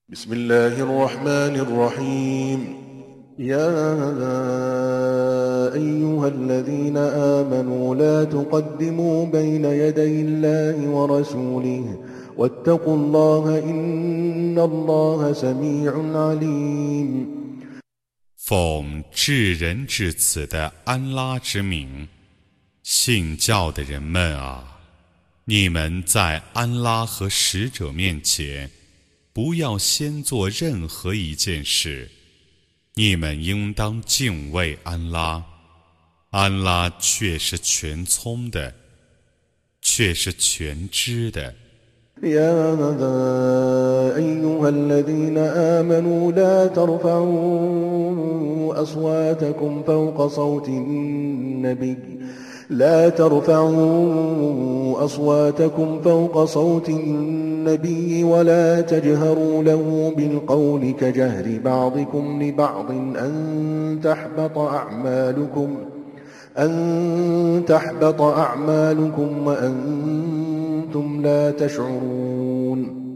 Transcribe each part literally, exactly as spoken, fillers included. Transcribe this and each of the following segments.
بسم الله الرحمن الرحيم يا أيها الذين آمنوا لا تقدموا بين يدي الله ورسوله واتقوا الله إن الله سميع عليم 奉至仁至此的安拉之名，信教的人们啊，你们在安拉和使者面前，不要先做任何一件事，你们应当敬畏安拉，安拉却是全聪的，却是全知的。 يا أيها الذين آمنوا لا ترفعوا أصواتكم فوق صوت النبي لا ترفعوا أصواتكم فوق صوت النبي ولا تجهروا له بالقول كجهر بعضكم لبعض أن تحبط أعمالكم أن تحبط أعمالكم وأنتم لا تشعرون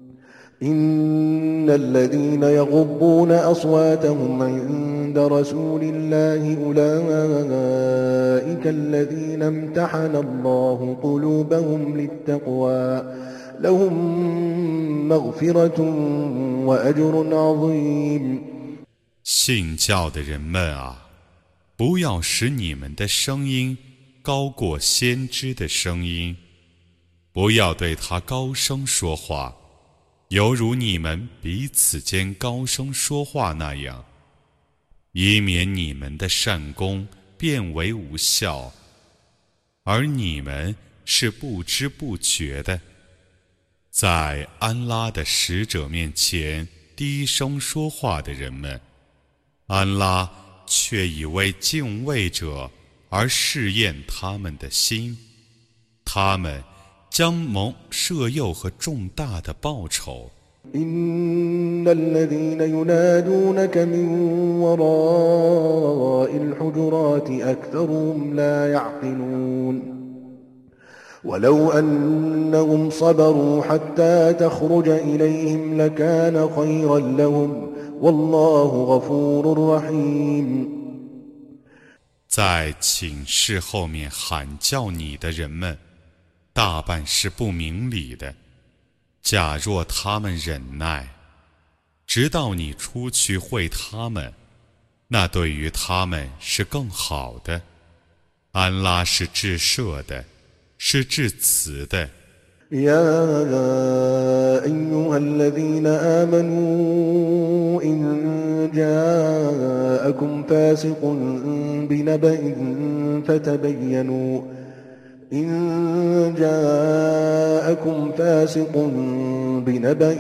إن الذين يغضون أصواتهم عند رسول الله أولئك الذين امتحن الله قلوبهم للتقوى لهم مغفرة وأجر عظيم 信教的人们啊，不要使你们的声音高过先知的声音，不要对他高声说话，犹如你们彼此间高声说话那样，以免你们的善功变为无效，而你们是不知不觉的，在安拉的使者面前低声说话的人们，安拉却以为敬畏者而试验他们的心，他们将蒙赦宥和重大的报酬。 إن الذين ينادونك من وراء الحجرات أكثرهم لا يعقلون ولو أنهم صبروا حتى تخرج إليهم لكان خيرا لهم والله غفور رحيم 在寝室后面喊叫你的人们，大半是不明理的。假若他们忍耐，直到你出去会他们，那对于他们是更好的。安拉是至赦的，是至慈的。 يا أيها الذين آمنوا إن جاءكم فاسق بنبأ فتبينوا إن جاءكم فاسق بنبأ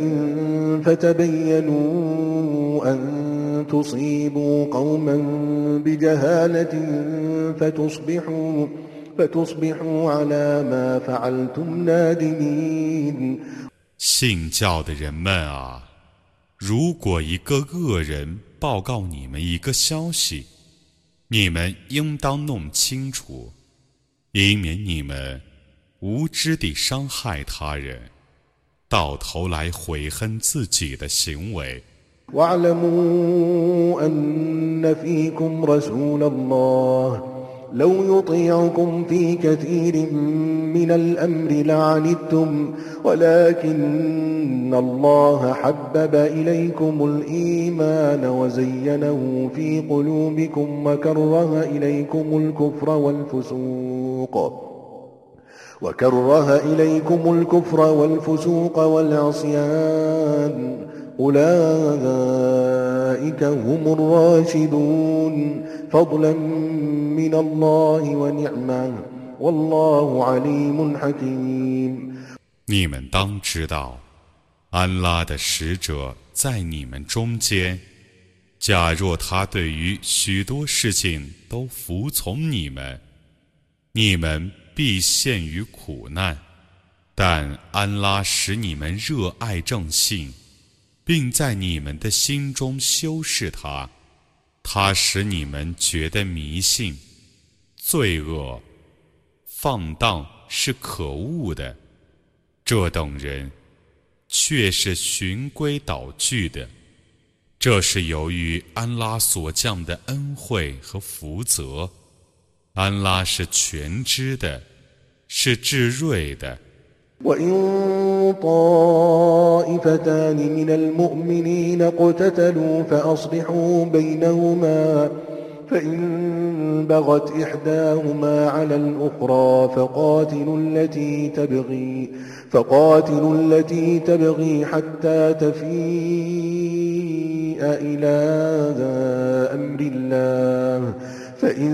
فتبينوا أن تصيبوا قوما بجهالة فتصبحوا فتصبحوا على ما فعلتم نادمين 信教的人们啊，如果一个恶人报告你们一个消息，你们应当弄清楚，以免你们无知地伤害他人，到头来悔恨自己的行为。 واعلموا أن فيكم رسول الله لو يطيعكم في كثير من الأمر لعنتم ولكن الله حبب إليكم الإيمان وزينه في قلوبكم وكره إليكم الكفر والفسوق وكره إليكم الكفر والفسوق والعصيان أولئك هم الراشدون فضلا من الله ونعمه والله عليم حكيم 你们当知道，安拉的使者在你们中间，假若他对于许多事情都服从你们，你们必陷于苦难，但安拉使你们热爱正信，并在你们的心中修饰它，它使你们觉得迷信、罪恶、放荡是可恶的。这等人， 却是循规蹈矩的。这是由于安拉所降的恩惠和福泽。安拉是全知的，是至睿的。 وإن طائفتان من المؤمنين اقتتلوا فأصلحوا بينهما فإن بغت إحداهما على الأخرى فقاتلوا التي تبغي فقاتلوا التي تبغي حتى تفيء إلى أمر الله فإن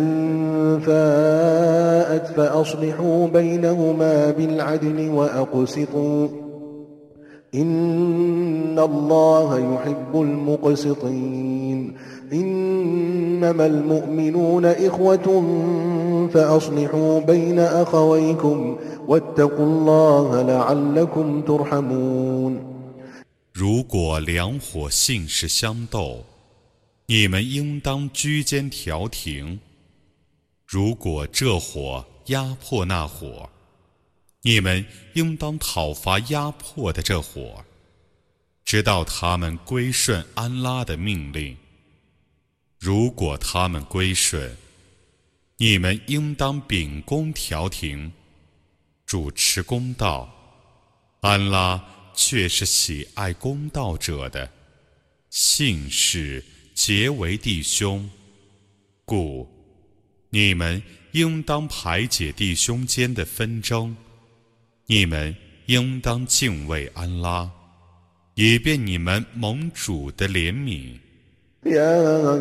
فاءت فأصلحوا بينهما بالعدل وأقسطوا إن الله يحب المقسطين إنما المؤمنون إخوة فأصلحوا بين أخويكم واتقوا الله لعلكم ترحمون 如果两伙信士相斗，你们应当居间调停。如果这伙压迫那伙，你们应当讨伐压迫的这伙，直到他们归顺安拉的命令。如果他们归顺，你们应当秉公调停，主持公道。安拉却是喜爱公道者的。信士结为弟兄，故你们应当排解弟兄间的纷争。你们应当敬畏安拉，以便你们蒙主的怜悯。 يا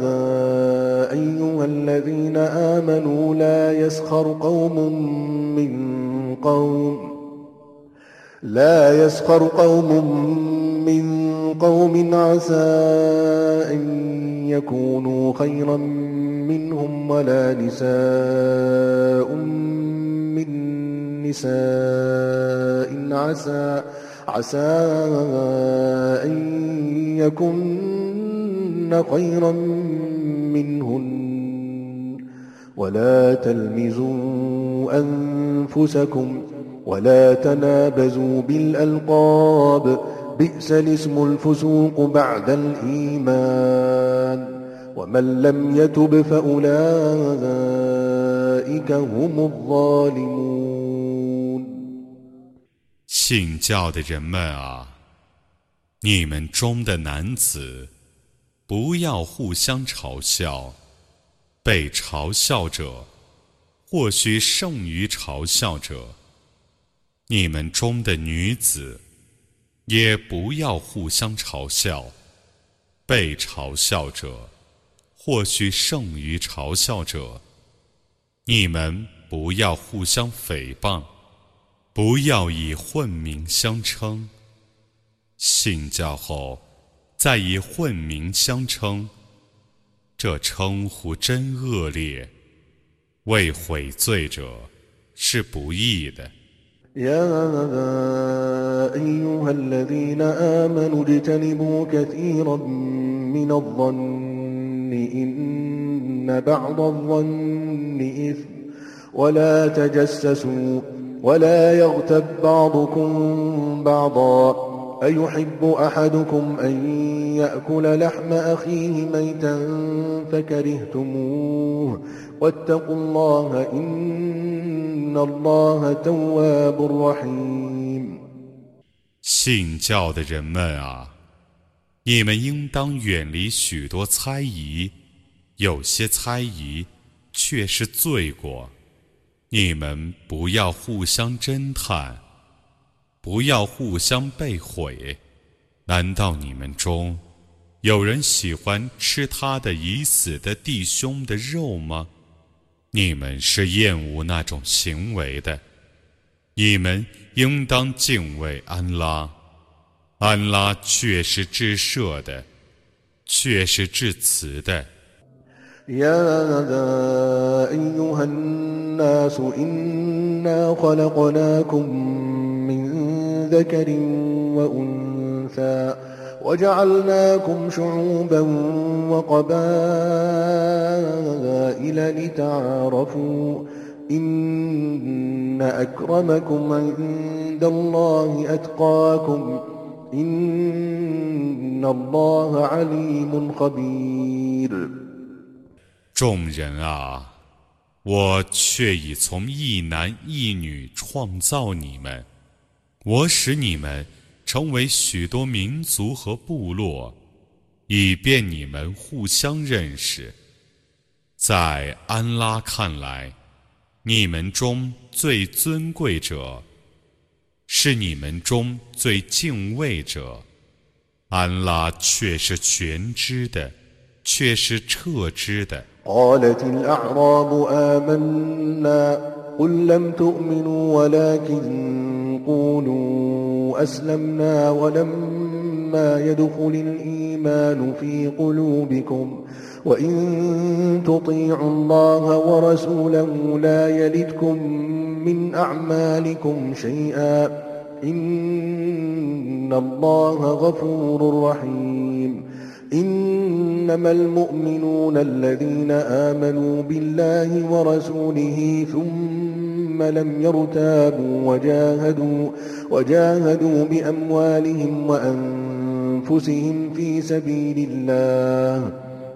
أيها الذين آمنوا لا يسخر قوم من قوم لا يسخر قوم من قوم عسى أن يكونوا خيرا منهم ولا نساء من نساء عسى عسى أن يكن خيرا منهن ولا تلمزوا أنفسكم ولا تنابزوا بالألقاب بئس الاسم الفسوق بعد الإيمان ومن لم يتب فأولئك هم الظالمون 信教的人们啊，你们中的男子不要互相嘲笑，被嘲笑者或许胜于嘲笑者。你们中的女子也不要互相嘲笑，被嘲笑者或许胜于嘲笑者。你们不要互相诽谤，不要以混名相称。信教后再以混名相称，这称呼真恶劣，为悔罪者是不义的。 يا أيها الذين آمنوا اجتنبوا كثيرا من الظن إن بعض الظن إثم ولا تجسسوا ولا يغتب بعضكم بعضا أيحب أحدكم أن يأكل لحم أخيه ميتا فكرهتموه واتقوا الله إن الله تواب رحيم 信教的人们啊，你们应当远离许多猜疑，有些猜疑却是罪过。你们不要互相侦探，不要互相背毁。难道你们中有人喜欢吃他的已死的弟兄的肉吗？你们是厌恶那种行为的。你们应当敬畏安拉，安拉却是至赦的，却是至慈的。 يا أيها الناس إنا خلقناكم من ذكر وأنثى وجعلناكم شعوبا وقبائل لتعارفوا إن أكرمكم عند الله أتقاكم إن الله عليم خبير。 众人啊，我却已从一男一女创造你们，我使你们成为许多民族和部落，以便你们互相认识。在安拉看来，你们中最尊贵者是你们中最敬畏者，安拉却是全知的，却是彻知的。 قالت الأعراب آمنا قل لم تؤمنوا ولكن قولوا أسلمنا ولما يدخل الإيمان في قلوبكم وإن تطيعوا الله ورسوله لا يلدكم من أعمالكم شيئا إن الله غفور رحيم。إنما المؤمنون الذين آمنوا بالله ورسوله ثم لم يرتابوا وجاهدوا, وجاهدوا بأموالهم وأنفسهم في سبيل الله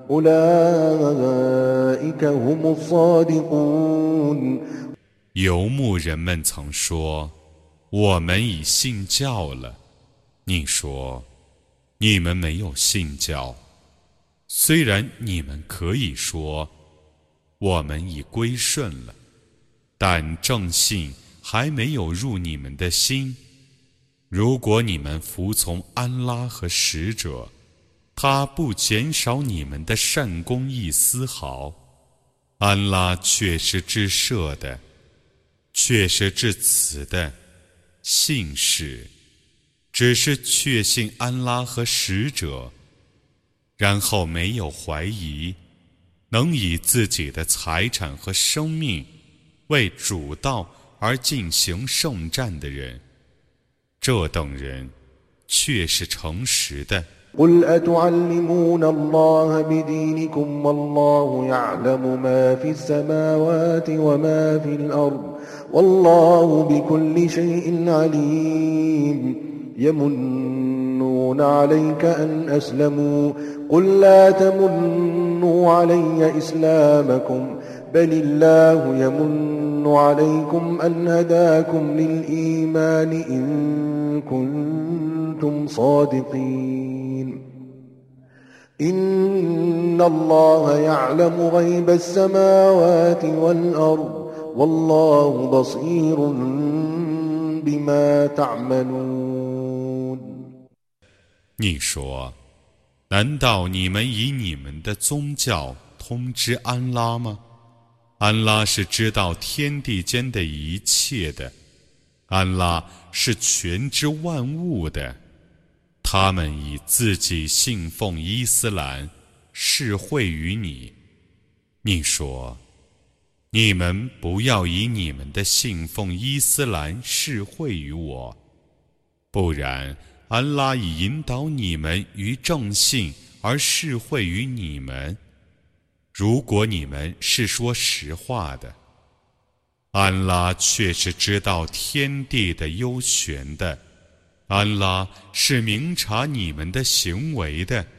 أولئك هم الصادقون。 游牧人们曾说，我们已信教了。你说，你们没有信教，虽然你们可以说我们已归顺了，但正信还没有入你们的心。如果你们服从安拉和使者，他不减少你们的善功一丝毫。安拉却是至赦的，却是至慈的。信是只是确信安拉和使者，然后没有怀疑，能以自己的财产和生命为主道而进行圣战的人，这等人却是诚实的。 قل أتعلمون الله بدينكم والله يعلم ما في السماوات وما في الأرض والله بكل شيء عليم يمنون عليك أن أسلموا قل لا تمنوا علي إسلامكم بل الله يمن عليكم أن هداكم للإيمان إن كنتم صادقين إن الله يعلم غيب السماوات والأرض والله بصير بما تعملون。 你说，难道你们以你们的宗教通知安拉吗？安拉是知道天地间的一切的，安拉是全知万物的。他们以自己信奉伊斯兰示惠于你。你说，你们不要以你们的信奉伊斯兰示惠于我，不然安拉已引导你们于正信而示惠于你们。如果你们是说实话的，安拉却是知道天地的幽玄的，安拉是明察你们的行为的。